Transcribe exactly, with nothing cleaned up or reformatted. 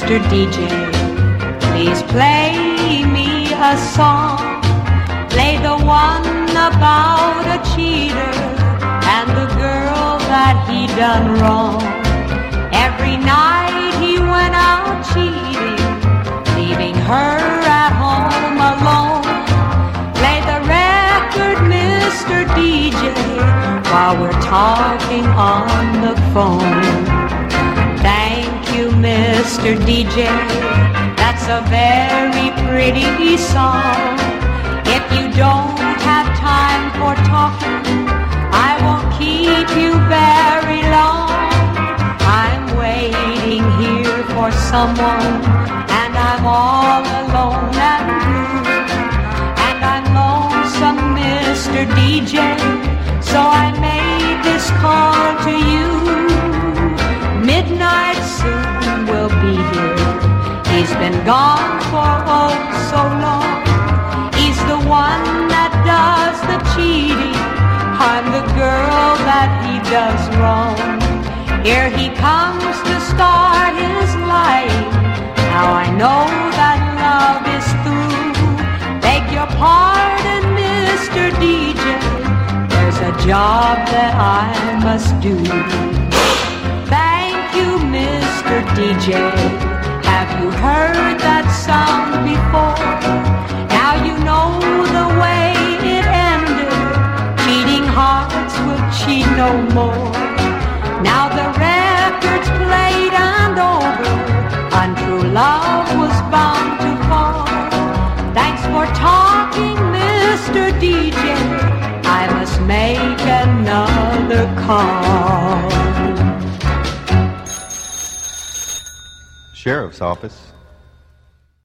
Mister D J, please play me a song. Play the one about a cheater and the girl that he done wrong. Every night he went out cheating, leaving her at home alone. Play the record, Mister D J, while we're talking on the phone. Thank you, Mister D J, that's a very pretty song. If you don't have time for talking, I won't keep you very long. I'm waiting here for someone, and I'm all alone and blue. And I'm lonesome, Mister D J, so I made this call to you. Midnight soon will be here. He's been gone for oh so long. He's the one that does the cheating. I'm the girl that he does wrong. Here he comes to start his life. Now I know that love is through. Beg your pardon, Mister D J, there's a job that I must do. Thank you, Mister D J. Have you heard that sound before? Now you know the way it ended. Cheating hearts will cheat no more. Now the record's played and over. Untrue love was bound to fall. Thanks for talking, Mister D J. I must make another call. Sheriff's Office.